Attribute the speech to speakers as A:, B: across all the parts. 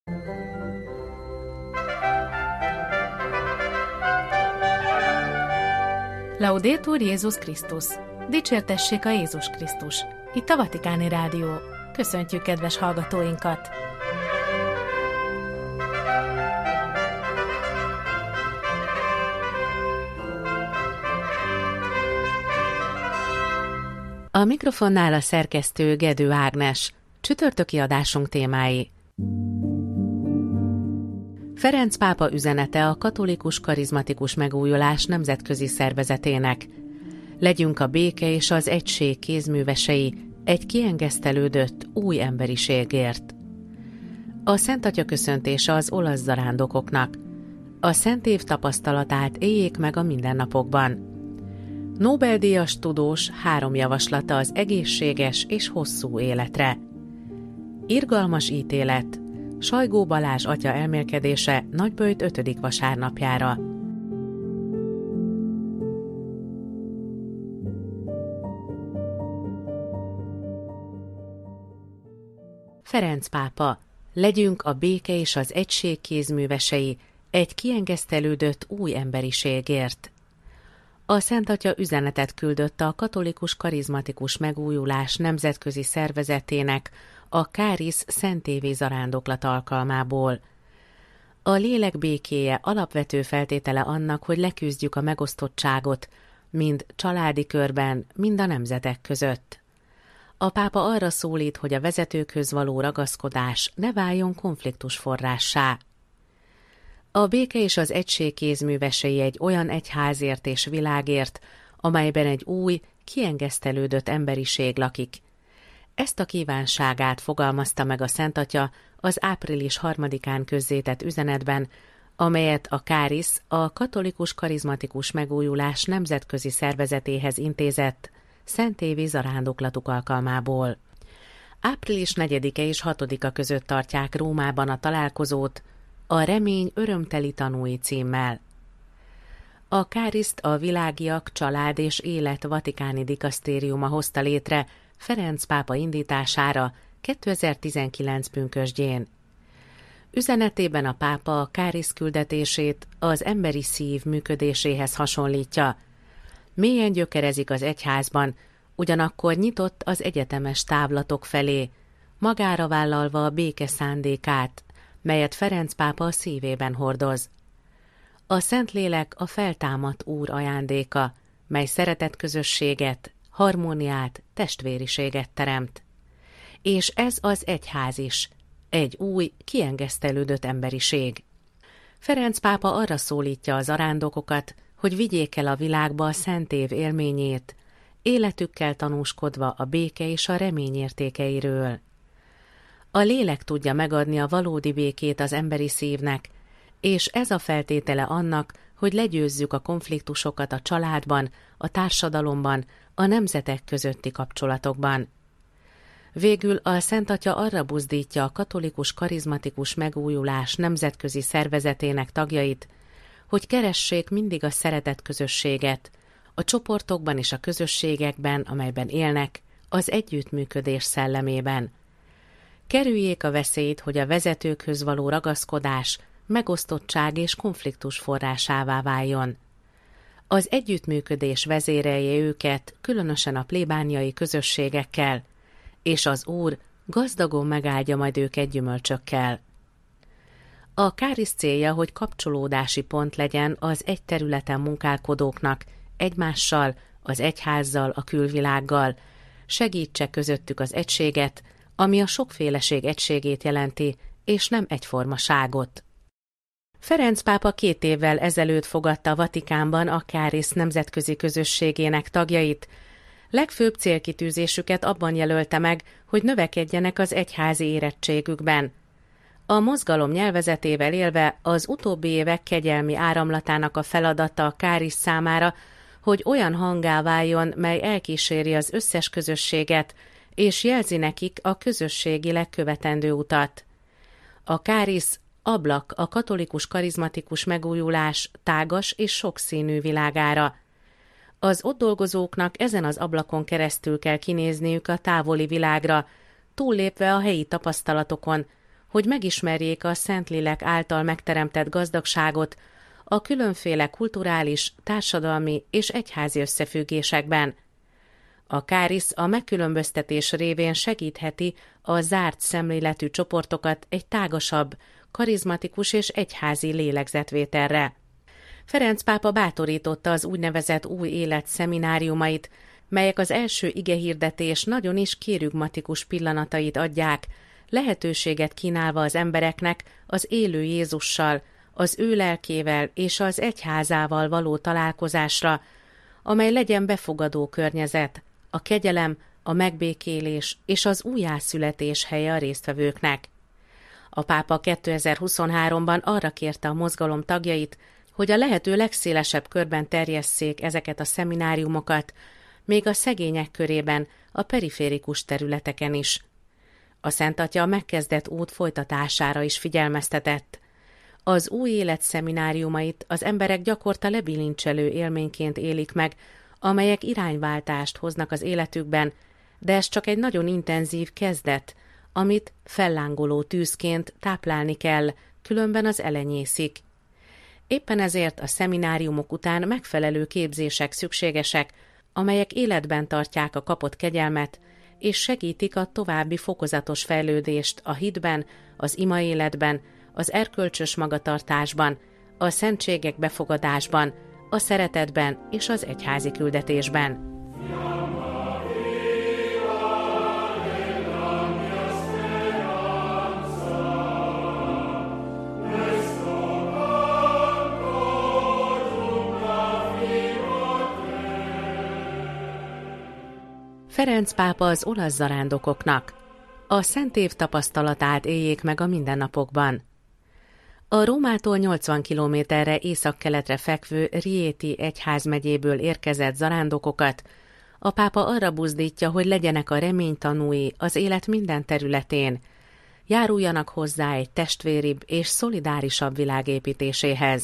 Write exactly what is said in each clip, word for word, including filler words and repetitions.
A: Laudetur Jézus Krisztus! Dicsértessék a Jézus Krisztus! Itt a Vatikáni Rádió. Köszöntjük kedves hallgatóinkat! A mikrofonnál a szerkesztő Gedő Ágnes. Csütörtöki adásunk témái. Ferenc pápa üzenete a Katolikus Karizmatikus Megújulás nemzetközi szervezetének. Legyünk a béke és az egység kézművesei egy kiengesztelődött új emberiségért. A Szent Atya köszöntése az olasz zarándokoknak. A Szent Év tapasztalatát éljék meg a mindennapokban. Nobel-díjas tudós három javaslata az egészséges és hosszú életre. Irgalmas ítélet. Sajgó Balázs atya elmélkedése Nagyböjt ötödik vasárnapjára. Ferenc pápa, legyünk a béke és az egység kézművesei egy kiengesztelődött új emberiségért. A Szent Atya üzenetet küldött a Katolikus Karizmatikus Megújulás nemzetközi szervezetének a Kárisz szentévi zarándoklat alkalmából. A lélek békéje alapvető feltétele annak, hogy leküzdjük a megosztottságot, mind családi körben, mind a nemzetek között. A pápa arra szólít, hogy a vezetőkhöz való ragaszkodás ne váljon konfliktus forrássá. A béke és az egység kézművesei egy olyan egyházért és világért, amelyben egy új, kiengesztelődött emberiség lakik. Ezt a kívánságát fogalmazta meg a Szent Atya az április harmadikán közzétett üzenetben, amelyet a Kárisz, a Katolikus Karizmatikus Megújulás nemzetközi szervezetéhez intézett szentévi zarándoklatuk alkalmából. április negyedike és hatodika között tartják Rómában a találkozót a Remény örömteli tanúi címmel. A Káriszt a Világiak, Család és Élet Vatikáni Dikasztériuma hozta létre Ferenc pápa indítására kétezer-tizenkilenc pünkösdjén. Üzenetében a pápa a Kárisz küldetését az emberi szív működéséhez hasonlítja. Mélyen gyökerezik az egyházban, ugyanakkor nyitott az egyetemes távlatok felé, magára vállalva a béke szándékát, melyet Ferenc pápa a szívében hordoz. A Szentlélek a feltámadt Úr ajándéka, mely szeretetközösséget, harmóniát, testvériséget teremt. És ez az egyház is, egy új, kiengesztelődött emberiség. Ferenc pápa arra szólítja az zarándokokat, hogy vigyék el a világba a Szent Év élményét, életükkel tanúskodva a béke és a remény értékeiről. A lélek tudja megadni a valódi békét az emberi szívnek, és ez a feltétele annak, hogy legyőzzük a konfliktusokat a családban, a társadalomban, a nemzetek közötti kapcsolatokban. Végül a Szent Atya arra buzdítja a Katolikus Karizmatikus Megújulás nemzetközi szervezetének tagjait, hogy keressék mindig a szeretet közösséget, a csoportokban és a közösségekben, amelyben élnek, az együttműködés szellemében. Kerüljék a veszélyt, hogy a vezetőkhöz való ragaszkodás megosztottság és konfliktus forrásává váljon. Az együttműködés vezérelje őket, különösen a plébániai közösségekkel, és az Úr gazdagon megáldja majd őket gyümölcsökkel. A Kárisz célja, hogy kapcsolódási pont legyen az egy területen munkálkodóknak, egymással, az egyházzal, a külvilággal, segítse közöttük az egységet, ami a sokféleség egységét jelenti, és nem egyformaságot. Ferenc pápa két évvel ezelőtt fogadta a Vatikánban a Kárisz nemzetközi közösségének tagjait. Legfőbb célkitűzésüket abban jelölte meg, hogy növekedjenek az egyházi érettségükben. A mozgalom nyelvezetével élve az utóbbi évek kegyelmi áramlatának a feladata a Kárisz számára, hogy olyan hanggá váljon, mely elkíséri az összes közösséget, és jelzi nekik a közösségileg követendő utat. A Kárisz ablak a katolikus karizmatikus megújulás tágas és sokszínű világára. Az ott dolgozóknak ezen az ablakon keresztül kell kinézniük a távoli világra, túllépve a helyi tapasztalatokon, hogy megismerjék a Szentlélek által megteremtett gazdagságot a különféle kulturális, társadalmi és egyházi összefüggésekben. A kárisz a megkülönböztetés révén segítheti a zárt szemléletű csoportokat egy tágasabb, karizmatikus és egyházi lélegzetvételre. Ferenc pápa bátorította az úgynevezett új élet szemináriumait, melyek az első igehirdetés nagyon is kérügmatikus pillanatait adják, lehetőséget kínálva az embereknek az élő Jézussal, az ő lelkével és az egyházával való találkozásra, amely legyen befogadó környezet, a kegyelem, a megbékélés és az újjászületés helye a résztvevőknek. A pápa kétezer-huszonháromban arra kérte a mozgalom tagjait, hogy a lehető legszélesebb körben terjesszék ezeket a szemináriumokat, még a szegények körében, a periférikus területeken is. A Szent Atya a megkezdett út folytatására is figyelmeztetett. Az új élet szemináriumait az emberek gyakorta lebilincselő élményként élik meg, amelyek irányváltást hoznak az életükben, de ez csak egy nagyon intenzív kezdet, amit fellángoló tűzként táplálni kell, különben az elenyészik. Éppen ezért a szemináriumok után megfelelő képzések szükségesek, amelyek életben tartják a kapott kegyelmet, és segítik a további fokozatos fejlődést a hitben, az imaéletben, az erkölcsös magatartásban, a szentségek befogadásban, a szeretetben és az egyházi küldetésben. Ferenc pápa az olasz zarándokoknak: a Szent Év tapasztalatát éljék meg a mindennapokban. A Rómától nyolcvan kilométerre északkeletre fekvő Rieti egyházmegyéből érkezett zarándokokat a pápa arra buzdítja, hogy legyenek a remény tanúi az élet minden területén, járuljanak hozzá egy testvéribb és szolidárisabb világ építéséhez.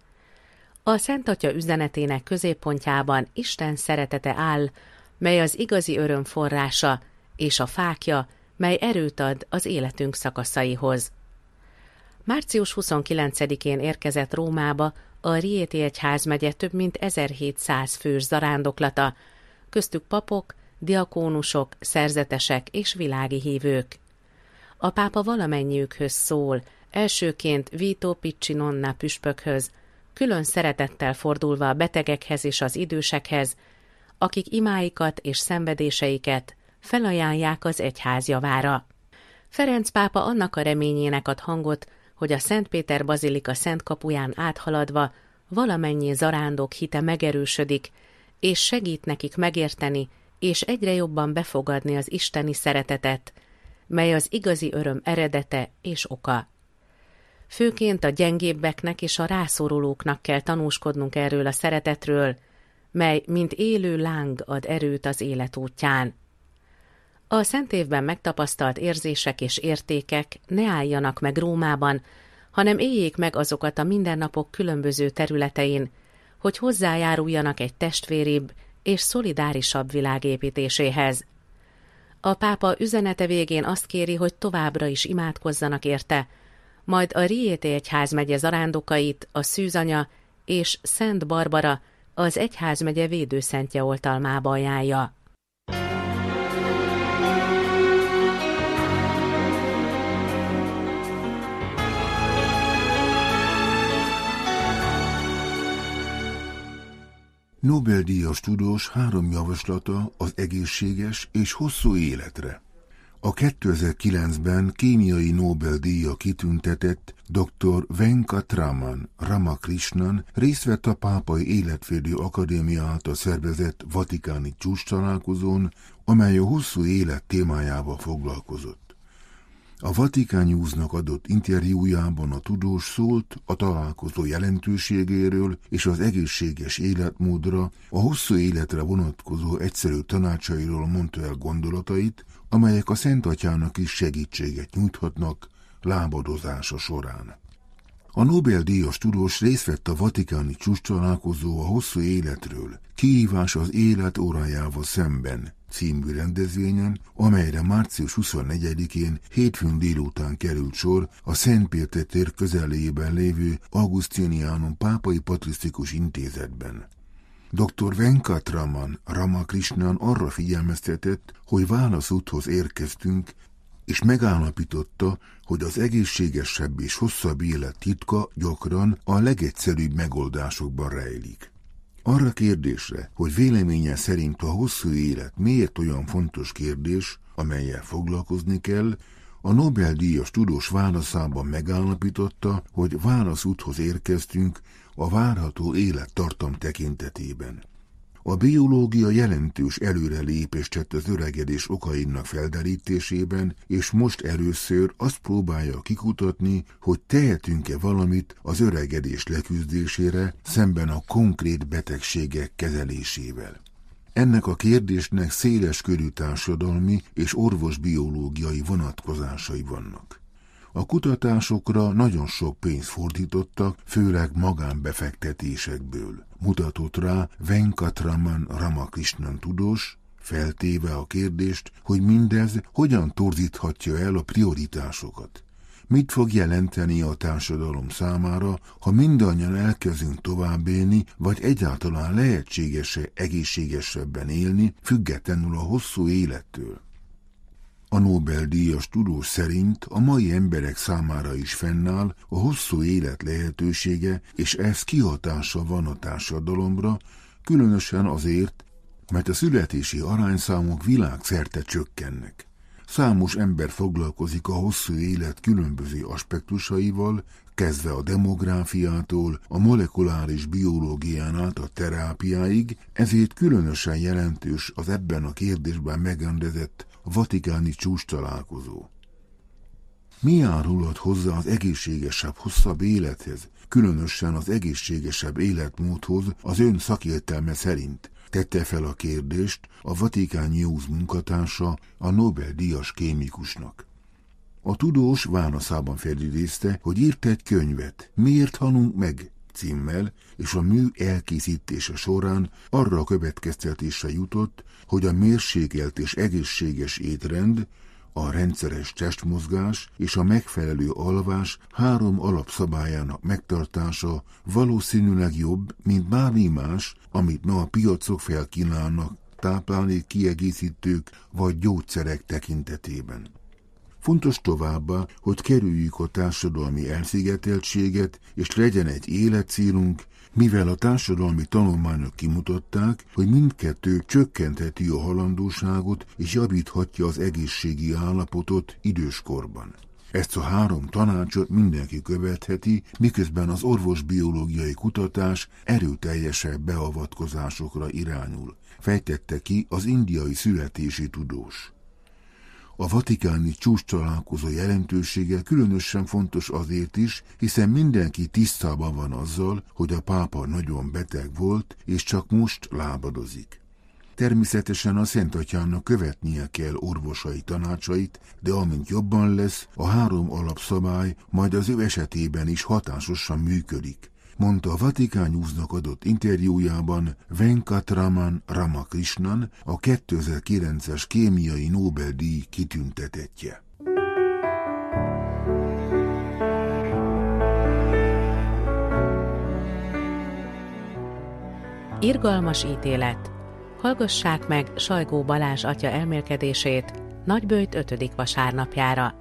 A: A Szent Atya üzenetének középpontjában Isten szeretete áll, mely az igazi öröm forrása, és a fákja, mely erőt ad az életünk szakaszaihoz. március huszonkilencedikén érkezett Rómába a Rieti egyházmegye több mint ezerhétszáz fős zarándoklata, köztük papok, diakónusok, szerzetesek és világi hívők. A pápa valamennyiükhöz szól, elsőként Vito Piccinonna püspökhöz, külön szeretettel fordulva a betegekhez és az idősekhez, akik imáikat és szenvedéseiket felajánlják az egyház javára. Ferenc pápa annak a reményének ad hangot, hogy a Szent Péter bazilika szent kapuján áthaladva valamennyi zarándok hite megerősödik, és segít nekik megérteni és egyre jobban befogadni az isteni szeretetet, mely az igazi öröm eredete és oka. Főként a gyengébbeknek és a rászorulóknak kell tanúskodnunk erről a szeretetről, mely mint élő láng ad erőt az élet útján. A Szent Évben megtapasztalt érzések és értékek ne álljanak meg Rómában, hanem éljék meg azokat a mindennapok különböző területein, hogy hozzájáruljanak egy testvéribb és szolidárisabb világ építéséhez. A pápa üzenete végén azt kéri, hogy továbbra is imádkozzanak érte, majd a Rieti egyházmegye zarándokait a Szűzanya és Szent Barbara az egyházmegye védőszentje oltalmába ajánlja.
B: Nobel-díjas tudós három javaslata az egészséges és hosszú életre. A kétezer-kilencben kémiai Nobel-díja kitüntetett dr. Venkatraman Ramakrishnan részt vett a Pápai Életvédő Akadémia által szervezett vatikáni csúcstalálkozón, amely a hosszú élet témájával foglalkozott. A Vatican Newsnak adott interjújában a tudós szólt a találkozó jelentőségéről és az egészséges életmódra, a hosszú életre vonatkozó egyszerű tanácsairól mondta el gondolatait, amelyek a Szent Atyának is segítséget nyújthatnak lábadozása során. A Nobel-díjas tudós részt vett a vatikáni csúcstalálkozó a hosszú életről, Kihívás az élet órájával szemben című rendezvényen, amelyre március huszonnegyedikén hétfőn délután került sor a Szent Péter tér közelében lévő Augustinianum Pápai Patrisztikus Intézetben. doktor Venkatraman Ramakrishnan arra figyelmeztetett, hogy válaszúthoz érkeztünk, és megállapította, hogy az egészségesebb és hosszabb élet titka gyakran a legegyszerűbb megoldásokban rejlik. Arra kérdésre, hogy véleménye szerint a hosszú élet miért olyan fontos kérdés, amellyel foglalkozni kell, a Nobel-díjas tudós válaszában megállapította, hogy válaszúthoz érkeztünk a várható élettartam tekintetében. A biológia jelentős előrelépést tett az öregedés okainak felderítésében, és most először azt próbálja kikutatni, hogy tehetünk-e valamit az öregedés leküzdésére szemben a konkrét betegségek kezelésével. Ennek a kérdésnek széles körű társadalmi és orvosbiológiai vonatkozásai vannak. A kutatásokra nagyon sok pénzt fordítottak, főleg magánbefektetésekből, mutatott rá Venkatraman Ramakrishnan tudós, feltéve a kérdést, hogy mindez hogyan torzíthatja el a prioritásokat. Mit fog jelenteni a társadalom számára, ha mindannyian elkezdünk tovább élni, vagy egyáltalán lehetséges-e egészségesebben élni, függetlenül a hosszú élettől? A Nobel-díjas tudós szerint a mai emberek számára is fennáll a hosszú élet lehetősége, és ez kihatása van a társadalomra, különösen azért, mert a születési arányszámok világszerte csökkennek. Számos ember foglalkozik a hosszú élet különböző aspektusaival, kezdve a demográfiától, a molekuláris biológián át a terápiáig, ezért különösen jelentős az ebben a kérdésben megrendezett vatikáni csúcstalálkozó. Mi járulhat hozzá az egészségesebb, hosszabb élethez, különösen az egészségesebb életmódhoz az ön szakértelme szerint? Tette fel a kérdést a Vatican News munkatársa a Nobel-díjas kémikusnak. A tudós válaszában felidézte, hogy írt egy könyvet, Miért halunk meg? Címmel, és a mű elkészítése során arra a következtetésre jutott, hogy a mérsékelt és egészséges étrend, a rendszeres testmozgás és a megfelelő alvás három alapszabályának megtartása valószínűleg jobb, mint bármi más, amit ma a piacok felkínálnak táplálék kiegészítők vagy gyógyszerek tekintetében. Fontos továbbá, hogy kerüljük a társadalmi elszigeteltséget, és legyen egy életcélunk, mivel a társadalmi tanulmányok kimutatták, hogy mindkettő csökkentheti a halandóságot és javíthatja az egészségi állapotot időskorban. Ezt a három tanácsot mindenki követheti, miközben az orvosbiológiai kutatás erőteljesebb beavatkozásokra irányul, fejtette ki az indiai születési tudós. A vatikáni csúcstalálkozó jelentősége különösen fontos azért is, hiszen mindenki tisztában van azzal, hogy a pápa nagyon beteg volt, és csak most lábadozik. Természetesen a Szent Atyának követnie kell orvosai tanácsait, de amint jobban lesz, a három alapszabály majd az ő esetében is hatásosan működik, mondta a Vatican Newsnak adott interjújában Venkatraman Ramakrishnan, a kétezer-kilences kémiai Nobel-díj kitüntetettje.
A: Irgalmas ítélet. Hallgassák meg Sajgó Balázs atya elmélkedését Nagyböjt ötödik vasárnapjára.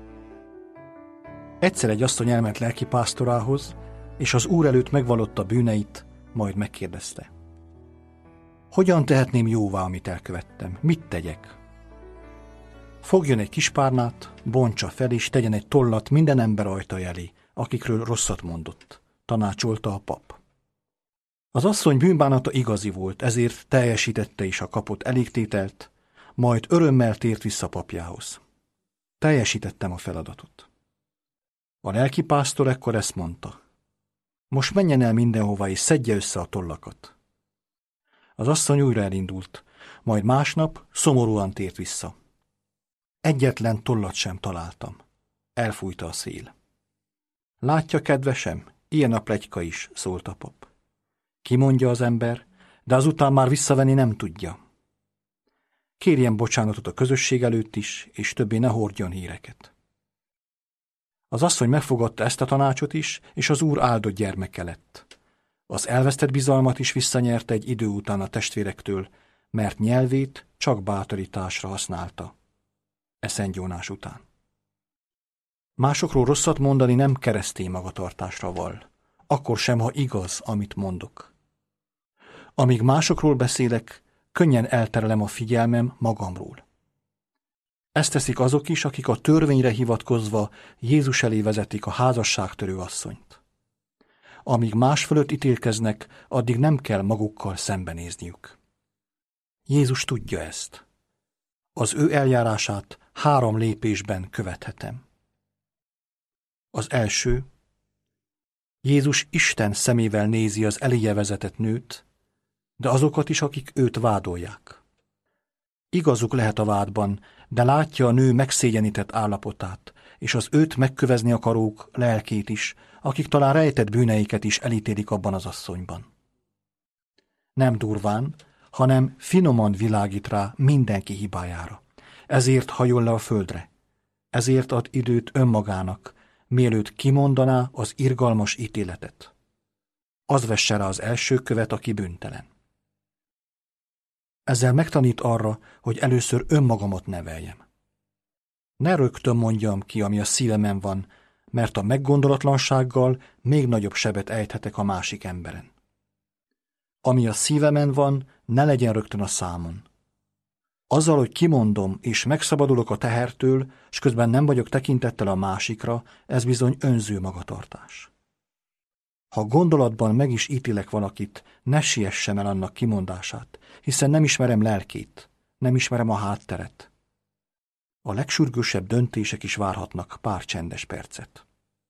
C: Egyszer egy asszony elment lelkipásztorához, és az Úr előtt megvallotta bűneit, majd megkérdezte. Hogyan tehetném jóvá, amit elkövettem? Mit tegyek? Fogjon egy kispárnát, bontsa fel, és tegyen egy tollat minden ember ajtaj elé, akikről rosszat mondott, tanácsolta a pap. Az asszony bűnbánata igazi volt, ezért teljesítette is a kapott elégtételt, majd örömmel tért vissza papjához. Teljesítettem a feladatot. A lelkipásztor ekkor ezt mondta. Most menjen el mindenhova, és szedje össze a tollakat. Az asszony újra elindult, majd másnap szomorúan tért vissza. Egyetlen tollat sem találtam. Elfújta a szél. Látja, kedvesem, ilyen a pletyka is, szólt a pap. Kimondja az ember, de azután már visszavenni nem tudja. Kérjen bocsánatot a közösség előtt is, és többé ne hordjon híreket. Az asszony megfogadta ezt a tanácsot is, és az úr áldott gyermeke lett. Az elvesztett bizalmat is visszanyerte egy idő után a testvérektől, mert nyelvét csak bátorításra használta. E szentgyónás után. Másokról rosszat mondani nem keresztény magatartásra val, akkor sem, ha igaz, amit mondok. Amíg másokról beszélek, könnyen elterelem a figyelmem magamról. Ezt teszik azok is, akik a törvényre hivatkozva Jézus elé vezetik a házasságtörő asszonyt. Amíg más fölött ítélkeznek, addig nem kell magukkal szembenézniük. Jézus tudja ezt. Az ő eljárását három lépésben követhetem. Az első, Jézus Isten szemével nézi az eléje vezetett nőt, de azokat is, akik őt vádolják. Igazuk lehet a vádban, de látja a nő megszégyenített állapotát, és az őt megkövezni akarók lelkét is, akik talán rejtett bűneiket is elítélik abban az asszonyban. Nem durván, hanem finoman világít rá mindenki hibájára. Ezért hajol le a földre. Ezért ad időt önmagának, mielőtt kimondaná az irgalmas ítéletet. Az vesse rá az első követ, aki bűntelen. Ezzel megtanít arra, hogy először önmagamat neveljem. Ne rögtön mondjam ki, ami a szívemen van, mert a meggondolatlansággal még nagyobb sebet ejthetek a másik emberen. Ami a szívemen van, ne legyen rögtön a számon. Azzal, hogy kimondom és megszabadulok a tehertől, s közben nem vagyok tekintettel a másikra, ez bizony önző magatartás. Ha gondolatban meg is ítélek valakit, ne siessem el annak kimondását, hiszen nem ismerem lelkét, nem ismerem a hátteret. A legsürgősebb döntések is várhatnak pár csendes percet.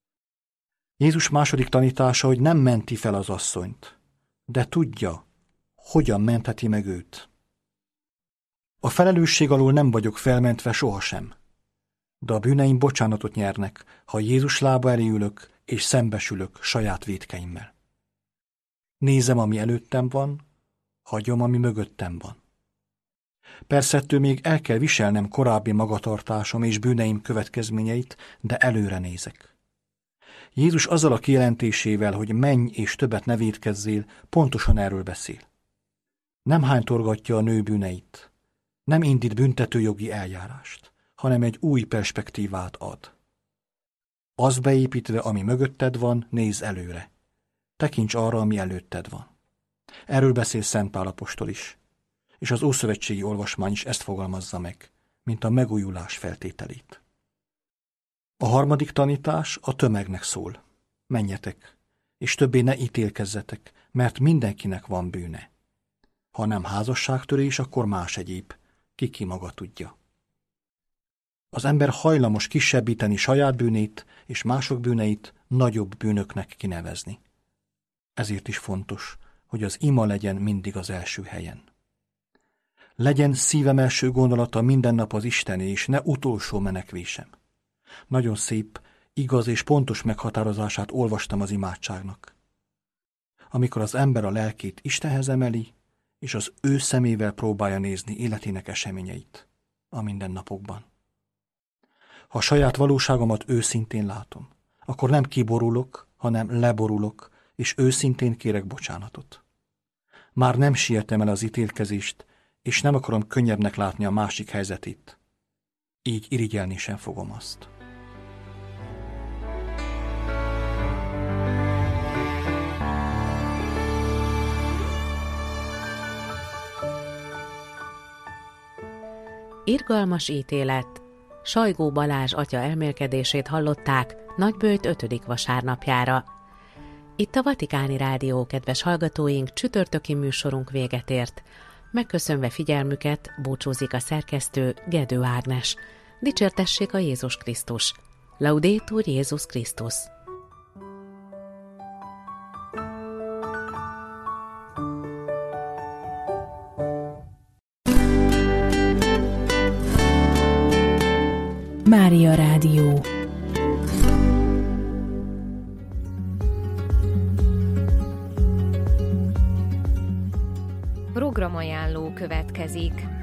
C: Jézus második tanítása, hogy nem menti fel az asszonyt, de tudja, hogyan mentheti meg őt. A felelősség alól nem vagyok felmentve sohasem, de a bűneim bocsánatot nyernek, ha Jézus lába elé ülök, és szembesülök saját vétkeimmel. Nézem, ami előttem van, hagyom, ami mögöttem van. Persze ettől még el kell viselnem korábbi magatartásom és bűneim következményeit, de előre nézek. Jézus azzal a kijelentésével, hogy menj és többet ne vétkezzél, pontosan erről beszél. Nem hánytorgatja a nő bűneit, nem indít büntetőjogi eljárást, hanem egy új perspektívát ad. Az beépítve, ami mögötted van, nézz előre. Tekints arra, ami előtted van. Erről beszél Szent Pál apostol is, és az ószövetségi olvasmány is ezt fogalmazza meg, mint a megújulás feltételét. A harmadik tanítás a tömegnek szól. Menjetek, és többé ne ítélkezzetek, mert mindenkinek van bűne. Ha nem házasságtörés, akkor más egyéb, ki ki maga tudja. Az ember hajlamos kisebbíteni saját bűnét és mások bűneit nagyobb bűnöknek kinevezni. Ezért is fontos, hogy az ima legyen mindig az első helyen. Legyen szívem első gondolata minden nap az Istené, és ne utolsó menekvésem. Nagyon szép, igaz és pontos meghatározását olvastam az imádságnak. Amikor az ember a lelkét Istenhez emeli, és az ő szemével próbálja nézni életének eseményeit a mindennapokban. Ha saját valóságomat őszintén látom, akkor nem kiborulok, hanem leborulok, és őszintén kérek bocsánatot. Már nem sietem el az ítélkezést, és nem akarom könnyebbnek látni a másik helyzetét. Így irigyelni sem fogom azt.
A: Irgalmas ítélet. Sajgó Balázs atya elmélkedését hallották Nagyböjt ötödik vasárnapjára. Itt a Vatikáni Rádió, kedves hallgatóink, csütörtöki műsorunk véget ért. Megköszönve figyelmüket búcsúzik a szerkesztő, Gedő Ágnes. Dicsértessék a Jézus Krisztus. Laudetur Jézus Krisztus.
D: Mária Rádió. programajánló következik.